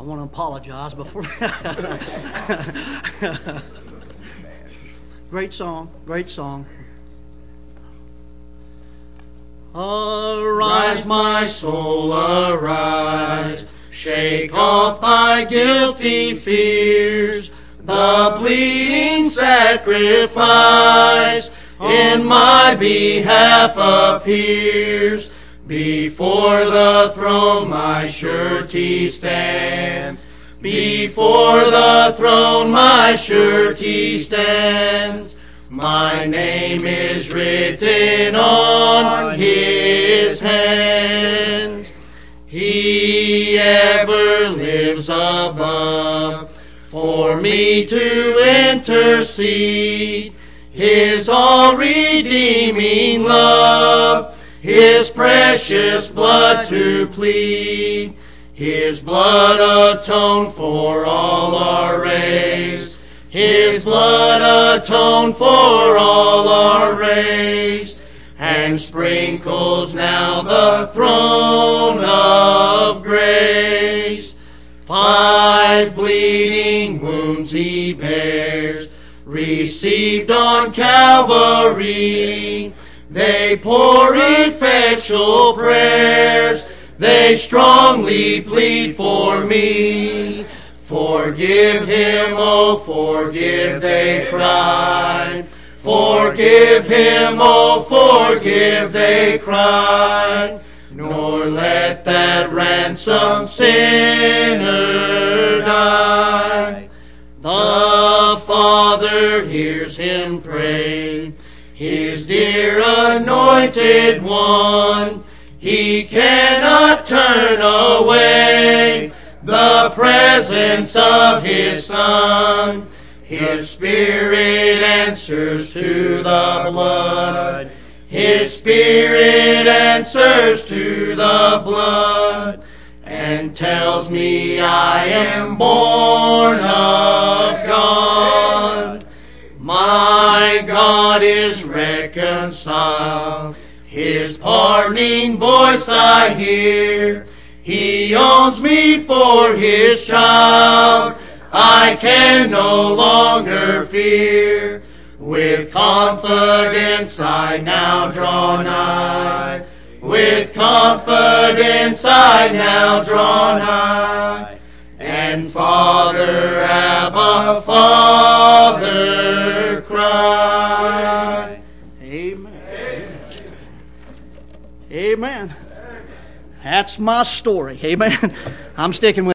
I want to apologize before. Great song, great song. Arise, my soul, arise. Shake off thy guilty fears. The bleeding sacrifice in my behalf appears. Before the throne my surety stands. Before the throne my surety stands. My name is written on his hands. He ever lives above for me to intercede. His all-redeeming love, his precious blood to plead. His blood atoned for all our race. His blood atoned for all our race, and sprinkles now the throne of grace. 5 bleeding wounds he bears, received on Calvary. They pour effectual prayers, they strongly plead for me. Forgive him, oh forgive, they cried. Forgive him, oh forgive, they cried. Nor let that ransomed sinner die. The Father hears him pray, his dear anointed one. He cannot turn away the presence of his Son. His Spirit answers to the blood. His Spirit answers to the blood, and tells me I am born of God. My God is reconciled. His pardoning voice I hear. He owns me for his child. I can no longer fear. With confidence I now draw nigh. With confidence I now draw nigh. And Father, Abba, Father, cry. Amen. Amen. That's my story. Amen. I'm sticking with